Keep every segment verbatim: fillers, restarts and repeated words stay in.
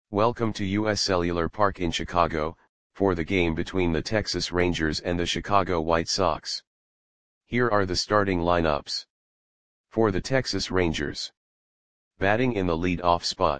Welcome to U S Cellular Park in Chicago, for the game between the Texas Rangers and the Chicago White Sox. Here are the starting lineups. For the Texas Rangers. Batting in the lead-off spot.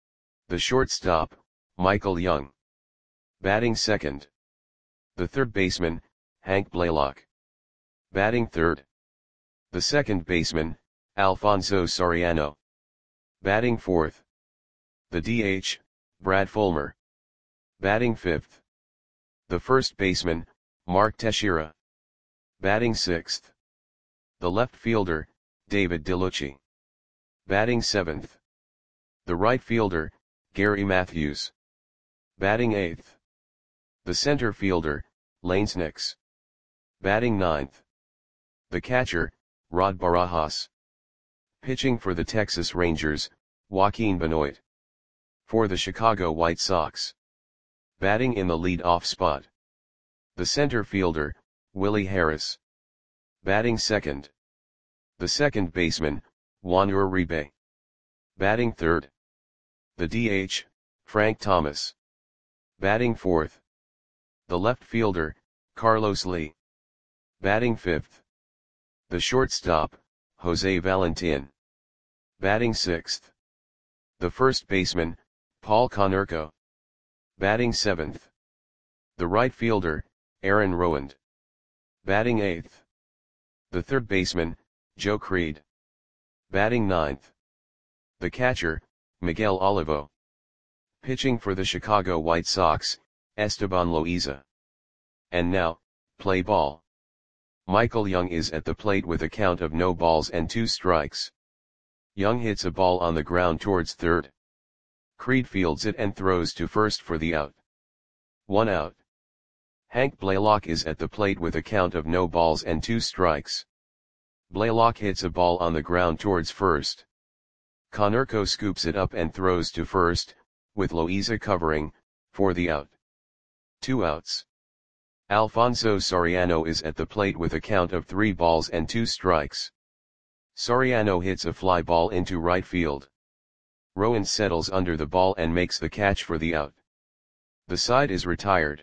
The shortstop, Michael Young. Batting second. The third baseman, Hank Blaylock. Batting third. The second baseman, Alfonso Soriano. Batting fourth. The D H, Brad Fulmer. Batting fifth. The first baseman, Mark Teixeira. Batting sixth. The left fielder, David DeLucci. Batting seventh. The right fielder, Gary Matthews. Batting eighth. The center fielder, Lane Snicks. Batting ninth. The catcher, Rod Barajas. Pitching for the Texas Rangers, Joaquin Benoit. For the Chicago White Sox. Batting in the lead-off spot. The center fielder, Willie Harris. Batting second. The second baseman, Juan Uribe. Batting third. The D H, Frank Thomas. Batting fourth. The left fielder, Carlos Lee. Batting fifth. The shortstop, Jose Valentin. Batting sixth. The first baseman, Paul Konerko. Batting seventh. The right fielder, Aaron Rowand. Batting eighth. The third baseman, Joe Creed. Batting ninth. The catcher, Miguel Olivo. Pitching for the Chicago White Sox, Esteban Loaiza. And now, play ball. Michael Young is at the plate with a count of no balls and two strikes. Young hits a ball on the ground towards third. Creed fields it and throws to first for the out. One out. Hank Blaylock is at the plate with a count of no balls and two strikes. Blaylock hits a ball on the ground towards first. Konerko scoops it up and throws to first, with Loaiza covering, for the out. Two outs. Alfonso Soriano is at the plate with a count of three balls and two strikes. Soriano hits a fly ball into right field. Rowand settles under the ball and makes the catch for the out. The side is retired.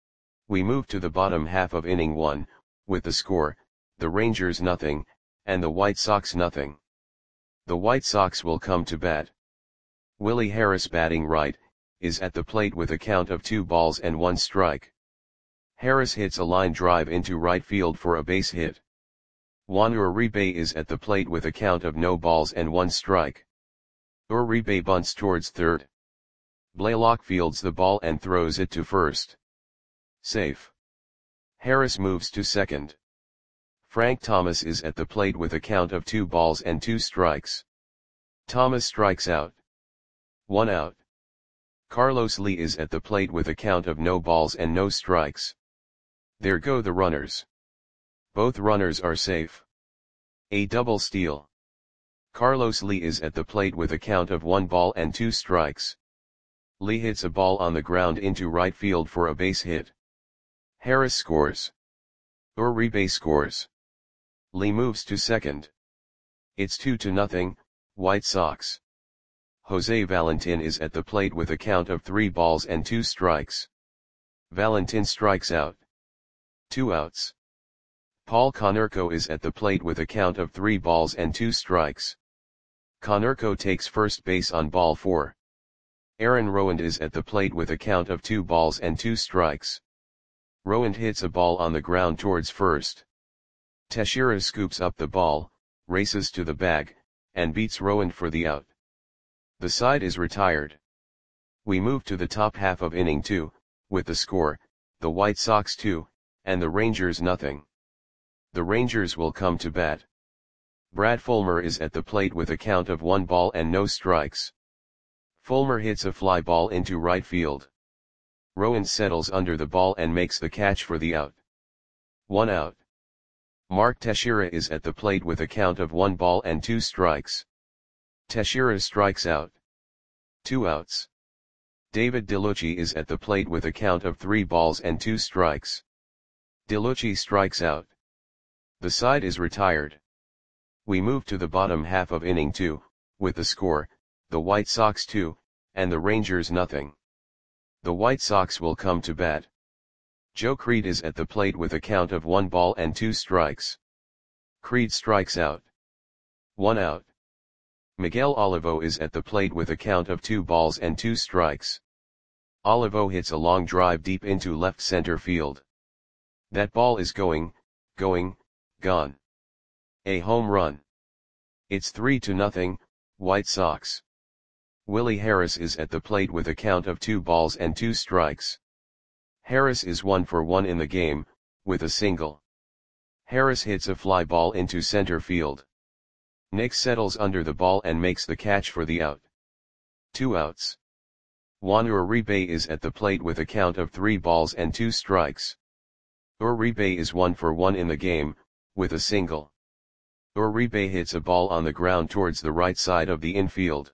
We move to the bottom half of inning one, with the score, the Rangers nothing, and the White Sox nothing. The White Sox will come to bat. Willie Harris, batting right, is at the plate with a count of two balls and one strike. Harris hits a line drive into right field for a base hit. Juan Uribe is at the plate with a count of no balls and one strike. Uribe bunts towards third. Blaylock fields the ball and throws it to first. Safe. Harris moves to second. Frank Thomas is at the plate with a count of two balls and two strikes. Thomas strikes out. One out. Carlos Lee is at the plate with a count of no balls and no strikes. There go the runners. Both runners are safe. A double steal. Carlos Lee is at the plate with a count of one ball and two strikes. Lee hits a ball on the ground into right field for a base hit. Harris scores. Uribe scores. Lee moves to second. It's two to nothing, White Sox. Jose Valentin is at the plate with a count of three balls and two strikes. Valentin strikes out. Two outs. Paul Konerko is at the plate with a count of three balls and two strikes. Konerko takes first base on ball four. Aaron Rowand is at the plate with a count of two balls and two strikes. Rowand hits a ball on the ground towards first. Teixeira scoops up the ball, races to the bag, and beats Rowand for the out. The side is retired. We move to the top half of inning two, with the score, the White Sox two, and the Rangers nothing. The Rangers will come to bat. Brad Fulmer is at the plate with a count of one ball and no strikes. Fulmer hits a fly ball into right field. Rowand settles under the ball and makes the catch for the out. One out. Mark Teixeira is at the plate with a count of one ball and two strikes. Teixeira strikes out. Two outs. David DeLucci is at the plate with a count of three balls and two strikes. DeLucci strikes out. The side is retired. We move to the bottom half of inning two, with the score, the White Sox two, and the Rangers nothing. The White Sox will come to bat. Joe Creed is at the plate with a count of one ball and two strikes. Creed strikes out. One out. Miguel Olivo is at the plate with a count of two balls and two strikes. Olivo hits a long drive deep into left center field. That ball is going, going, gone. A home run. It's three to nothing, White Sox. Willie Harris is at the plate with a count of two balls and two strikes. Harris is one for one in the game, with a single. Harris hits a fly ball into center field. Nick settles under the ball and makes the catch for the out. Two outs. Juan Uribe is at the plate with a count of three balls and two strikes. Uribe is one for one in the game, with a single. Uribe hits a ball on the ground towards the right side of the infield.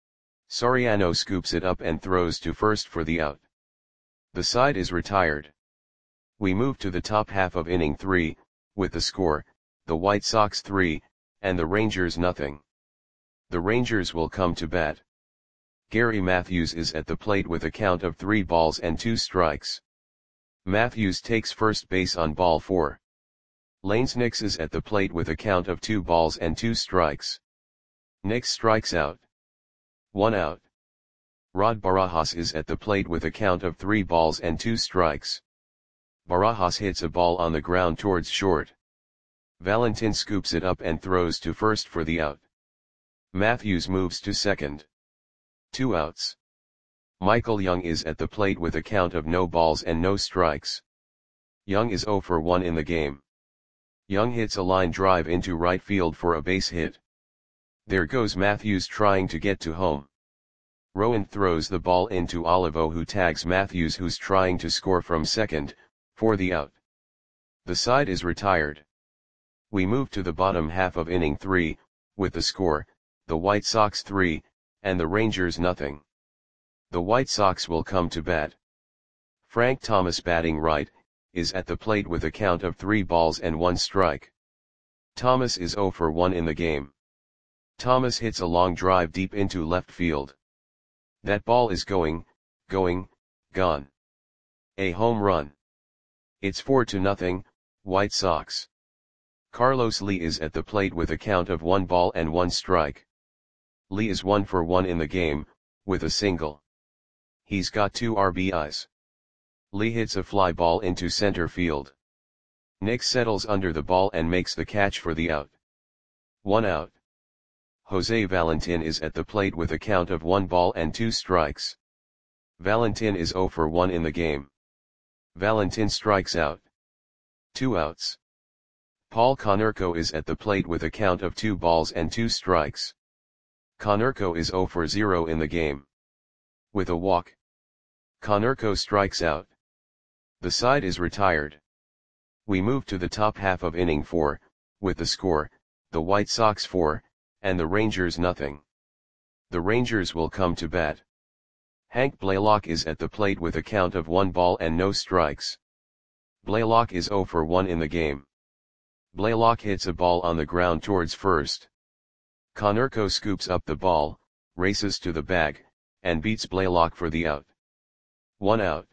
Soriano scoops it up and throws to first for the out. The side is retired. We move to the top half of inning three, with the score, the White Sox three, and the Rangers nothing. The Rangers will come to bat. Gary Matthews is at the plate with a count of three balls and two strikes. Matthews takes first base on ball four. Lanes Nix is at the plate with a count of two balls and two strikes. Nix strikes out. One out. Rod Barajas is at the plate with a count of three balls and two strikes. Barajas hits a ball on the ground towards short. Valentin scoops it up and throws to first for the out. Matthews moves to second. Two outs. Michael Young is at the plate with a count of no balls and no strikes. Young is zero for one in the game. Young hits a line drive into right field for a base hit. There goes Matthews trying to get to home. Rowan throws the ball into Olivo, who tags Matthews, who's trying to score from second, for the out. The side is retired. We move to the bottom half of inning three, with the score, the White Sox three, and the Rangers nothing. The White Sox will come to bat. Frank Thomas, batting right, is at the plate with a count of three balls and one strike. Thomas is zero for one in the game. Thomas hits a long drive deep into left field. That ball is going, going, gone. A home run. It's four to nothing, White Sox. Carlos Lee is at the plate with a count of one ball and one strike. Lee is one for one in the game, with a single. He's got two R B Is. Lee hits a fly ball into center field. Nick settles under the ball and makes the catch for the out. One out. Jose Valentin is at the plate with a count of one ball and two strikes. Valentin is zero for one in the game. Valentin strikes out. Two outs. Paul Konerko is at the plate with a count of two balls and two strikes. Konerko is zero for zero in the game. With a walk, Konerko strikes out. The side is retired. We move to the top half of inning four, with the score, the White Sox four, and the Rangers nothing. The Rangers will come to bat. Hank Blaylock is at the plate with a count of one ball and no strikes. Blaylock is zero for one in the game. Blaylock hits a ball on the ground towards first. Konerko scoops up the ball, races to the bag, and beats Blaylock for the out. One out.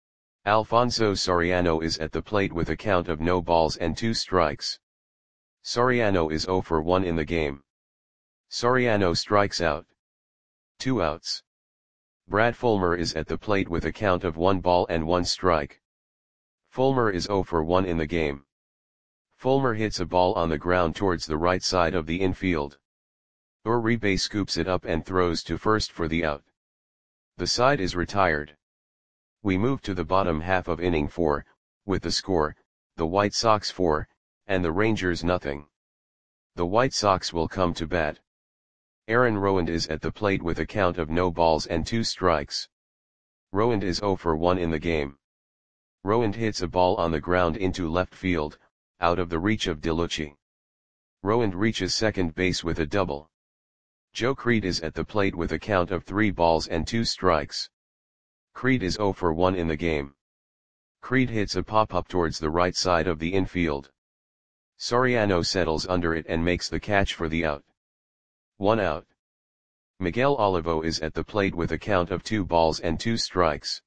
Alfonso Soriano is at the plate with a count of no balls and two strikes. Soriano is zero for one in the game. Soriano strikes out. Two outs. Brad Fulmer is at the plate with a count of one ball and one strike. Fulmer is zero for one in the game. Fulmer hits a ball on the ground towards the right side of the infield. Uribe scoops it up and throws to first for the out. The side is retired. We move to the bottom half of inning four, with the score, the White Sox four, and the Rangers nothing. The White Sox will come to bat. Aaron Rowand is at the plate with a count of no balls and two strikes. Rowand is zero for one in the game. Rowand hits a ball on the ground into left field, out of the reach of DeLucci. Rowand reaches second base with a double. Joe Creed is at the plate with a count of three balls and two strikes. Creed is zero for one in the game. Creed hits a pop-up towards the right side of the infield. Soriano settles under it and makes the catch for the out. One out. Miguel Olivo is at the plate with a count of two balls and two strikes.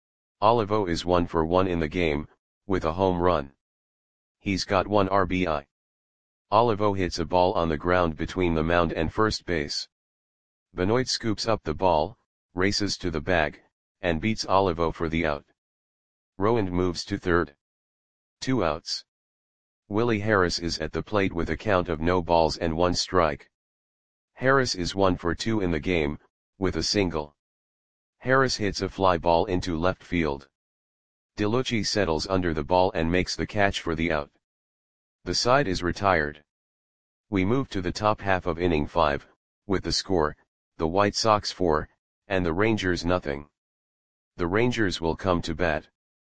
Olivo is one for one in the game, with a home run. He's got one R B I. Olivo hits a ball on the ground between the mound and first base. Benoit scoops up the ball, races to the bag, and beats Olivo for the out. Rowand moves to third. Two outs. Willie Harris is at the plate with a count of no balls and one strike. Harris is one for two in the game, with a single. Harris hits a fly ball into left field. DeLucci settles under the ball and makes the catch for the out. The side is retired. We move to the top half of inning five, with the score, the White Sox four, and the Rangers nothing. The Rangers will come to bat.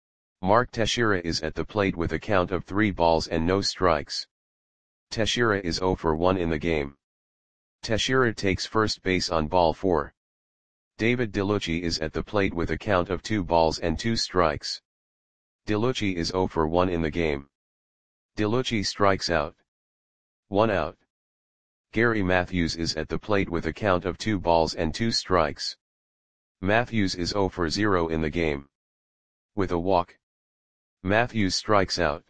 Mark Teixeira is at the plate with a count of three balls and no strikes. Teixeira is zero for one in the game. Teixeira takes first base on ball four. David DeLucci is at the plate with a count of two balls and two strikes. DeLucci is zero for one in the game. DeLucci strikes out. One out. Gary Matthews is at the plate with a count of two balls and two strikes. Matthews is zero for zero in the game. With a walk. Matthews strikes out.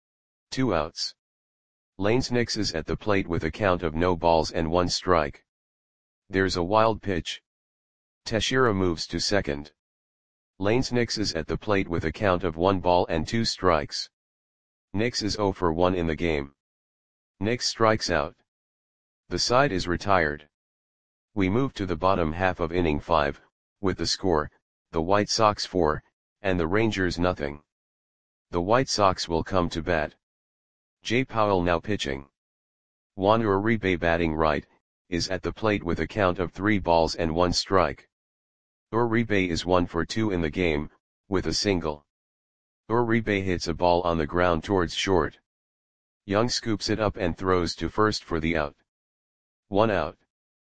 Two outs. Lanes Nix is at the plate with a count of no balls and one strike. There's a wild pitch. Teixeira moves to second. Lanes Nix is at the plate with a count of one ball and two strikes. Nix is zero for one in the game. Nix strikes out. The side is retired. We move to the bottom half of inning five, with the score, the White Sox four, and the Rangers nothing. The White Sox will come to bat. Jay Powell now pitching. Juan Uribe batting right, is at the plate with a count of three balls and one strike. Uribe is one for two in the game, with a single. Uribe hits a ball on the ground towards short. Young scoops it up and throws to first for the out. One out.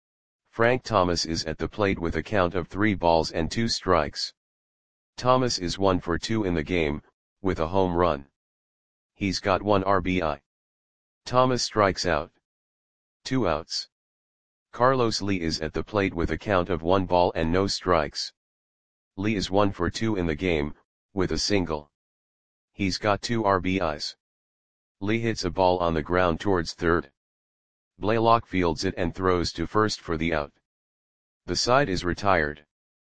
Frank Thomas is at the plate with a count of three balls and two strikes. Thomas is one for two in the game, with a home run. He's got one R B I. Thomas strikes out. Two outs. Carlos Lee is at the plate with a count of one ball and no strikes. Lee is one for two in the game, with a single. He's got two R B Is. Lee hits a ball on the ground towards third. Blaylock fields it and throws to first for the out. The side is retired.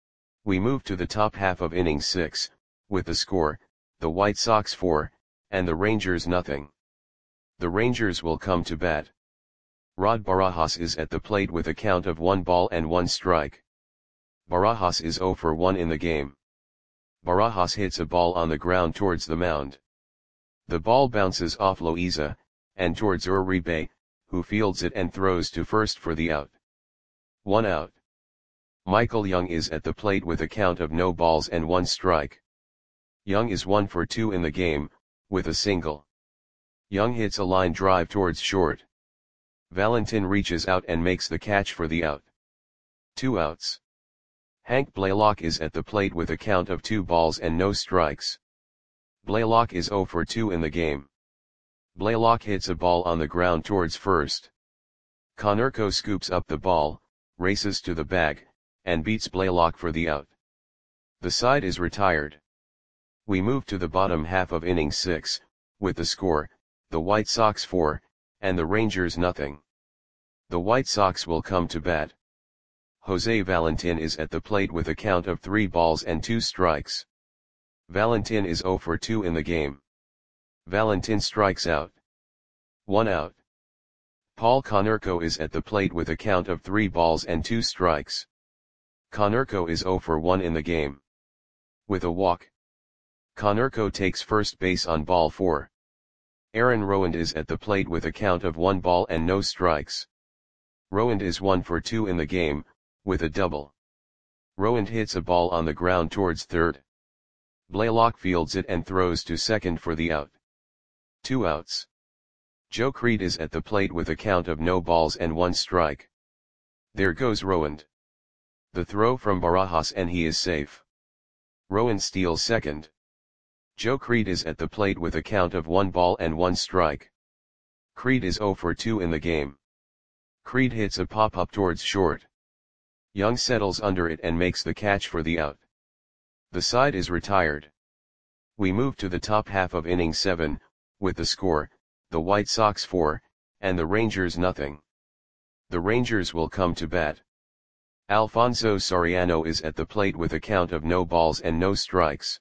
We move to the top half of inning six, with the score, the White Sox four, and the Rangers nothing. The Rangers will come to bat. Rod Barajas is at the plate with a count of one ball and one strike. Barajas is zero for one in the game. Barajas hits a ball on the ground towards the mound. The ball bounces off Loiza, and towards Uribe, who fields it and throws to first for the out. One out. Michael Young is at the plate with a count of no balls and one strike. Young is one for two in the game, with a single. Young hits a line drive towards short. Valentin reaches out and makes the catch for the out. Two outs. Hank Blaylock is at the plate with a count of two balls and no strikes. Blaylock is zero for two in the game. Blaylock hits a ball on the ground towards first. Konerko scoops up the ball, races to the bag, and beats Blaylock for the out. The side is retired. We move to the bottom half of inning six, with the score, the White Sox four, and the Rangers nothing. The White Sox will come to bat. Jose Valentin is at the plate with a count of three balls and two strikes. Valentin is zero for two in the game. Valentin strikes out. One out. Paul Konerko is at the plate with a count of three balls and two strikes. Konerko is zero for one in the game. With a walk. Konerko takes first base on ball four. Aaron Rowand is at the plate with a count of one ball and no strikes. Rowand is one for two in the game, with a double. Rowand hits a ball on the ground towards third. Blaylock fields it and throws to second for the out. Two outs. Joe Creed is at the plate with a count of no balls and one strike. There goes Rowand. The throw from Barajas and he is safe. Rowand steals second. Joe Creed is at the plate with a count of one ball and one strike. Creed is zero for two in the game. Creed hits a pop-up towards short. Young settles under it and makes the catch for the out. The side is retired. We move to the top half of inning seven, with the score, the White Sox four, and the Rangers nothing. The Rangers will come to bat. Alfonso Soriano is at the plate with a count of no balls and no strikes.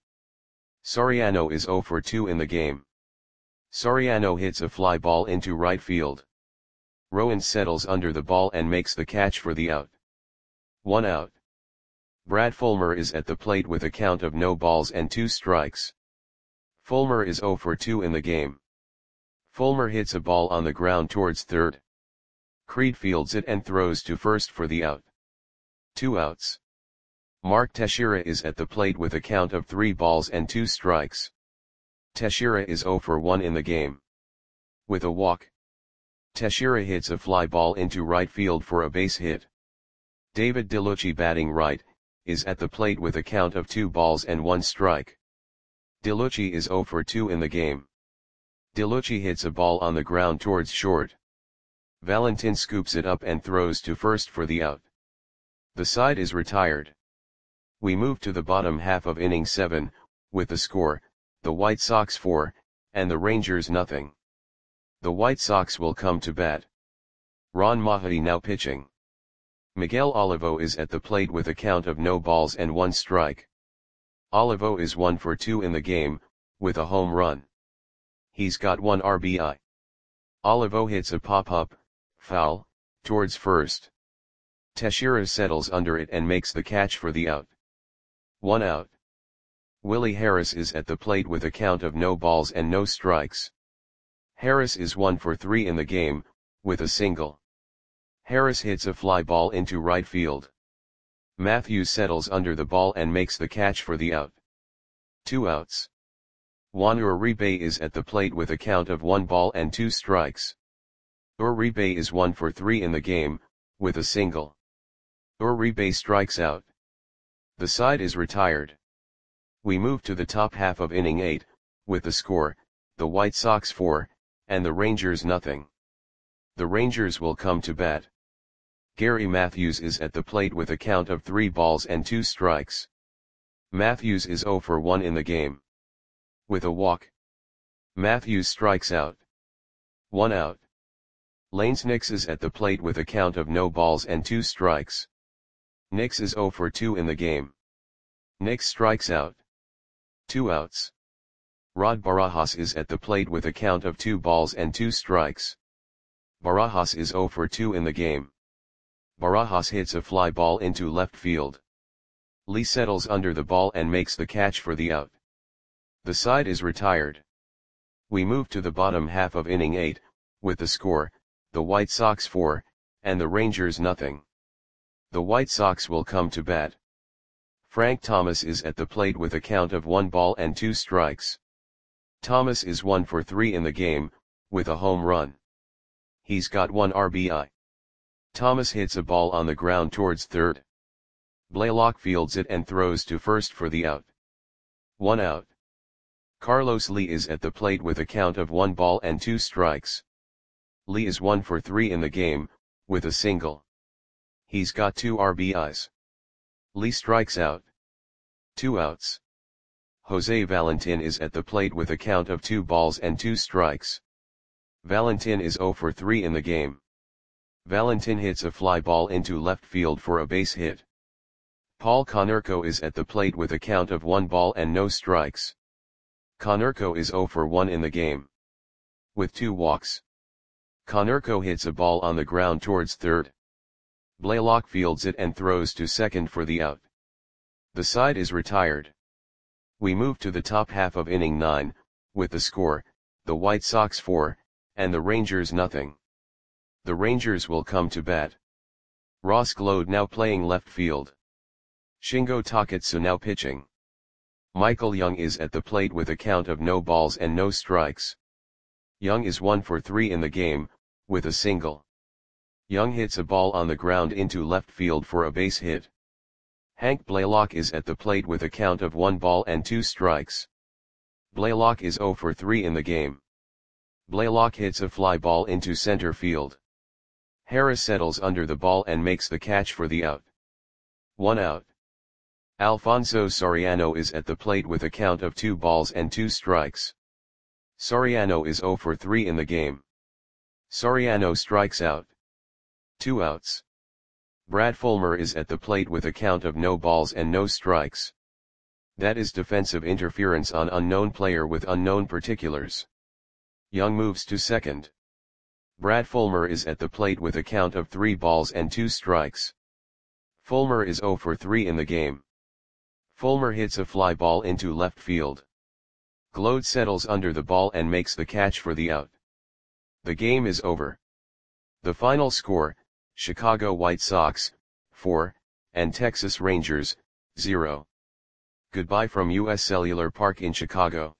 Soriano is zero for two in the game. Soriano hits a fly ball into right field. Rowan settles under the ball and makes the catch for the out. One out. Brad Fulmer is at the plate with a count of no balls and two strikes. Fulmer is zero for two in the game. Fulmer hits a ball on the ground towards third. Creed fields it and throws to first for the out. Two outs. Mark Teixeira is at the plate with a count of three balls and two strikes. Teixeira is zero for one in the game. With a walk, Teixeira hits a fly ball into right field for a base hit. David DeLucci, batting right, is at the plate with a count of two balls and one strike. DeLucci is zero for two in the game. DeLucci hits a ball on the ground towards short. Valentin scoops it up and throws to first for the out. The side is retired. We move to the bottom half of inning seven, with the score, the White Sox four, and the Rangers nothing. The White Sox will come to bat. Ron Mahdi now pitching. Miguel Olivo is at the plate with a count of no balls and one strike. Olivo is one for two in the game, with a home run. He's got one R B I. Olivo hits a pop-up, foul, towards first. Teixeira settles under it and makes the catch for the out. One out. Willie Harris is at the plate with a count of no balls and no strikes. Harris is one for three in the game, with a single. Harris hits a fly ball into right field. Matthews settles under the ball and makes the catch for the out. Two outs. Juan Uribe is at the plate with a count of one ball and two strikes. Uribe is one for three in the game, with a single. Uribe strikes out. The side is retired. We move to the top half of inning eight, with the score, the White Sox four, and the Rangers nothing. The Rangers will come to bat. Gary Matthews is at the plate with a count of three balls and two strikes. Matthews is zero for one in the game. With a walk, Matthews strikes out. One out. Lanes Nix is at the plate with a count of no balls and two strikes. Nix is zero for two in the game. Nix strikes out. Two outs. Rod Barajas is at the plate with a count of two balls and two strikes. Barajas is zero for two in the game. Barajas hits a fly ball into left field. Lee settles under the ball and makes the catch for the out. The side is retired. We move to the bottom half of inning eight, with the score, the White Sox four, and the Rangers nothing. The White Sox will come to bat. Frank Thomas is at the plate with a count of one ball and two strikes. Thomas is one for three in the game, with a home run. He's got one R B I. Thomas hits a ball on the ground towards third. Blaylock fields it and throws to first for the out. One out. Carlos Lee is at the plate with a count of one ball and two strikes. Lee is one for three in the game, with a single. He's got two R B Is. Lee strikes out. Two outs. Jose Valentin is at the plate with a count of two balls and two strikes. Valentin is zero for three in the game. Valentin hits a fly ball into left field for a base hit. Paul Konerko is at the plate with a count of one ball and no strikes. Konerko is zero for one in the game. With two walks. Konerko hits a ball on the ground towards third. Blaylock fields it and throws to second for the out. The side is retired. We move to the top half of inning nine, with the score, the White Sox four, and the Rangers nothing. The Rangers will come to bat. Ross Glode now playing left field. Shingo Takatsu now pitching. Michael Young is at the plate with a count of no balls and no strikes. Young is one for three in the game, with a single. Young hits a ball on the ground into left field for a base hit. Hank Blaylock is at the plate with a count of one ball and two strikes. Blaylock is zero for three in the game. Blaylock hits a fly ball into center field. Harris settles under the ball and makes the catch for the out. one out. Alfonso Soriano is at the plate with a count of two balls and two strikes. Soriano is zero for three in the game. Soriano strikes out. Two outs. Brad Fullmer is at the plate with a count of no balls and no strikes. That is defensive interference on unknown player with unknown particulars. Young moves to second. Brad Fullmer is at the plate with a count of three balls and two strikes. Fullmer is zero for three in the game. Fullmer hits a fly ball into left field. Gload settles under the ball and makes the catch for the out. The game is over. The final score, Chicago White Sox, four, and Texas Rangers, zero. Goodbye from U S Cellular Park in Chicago.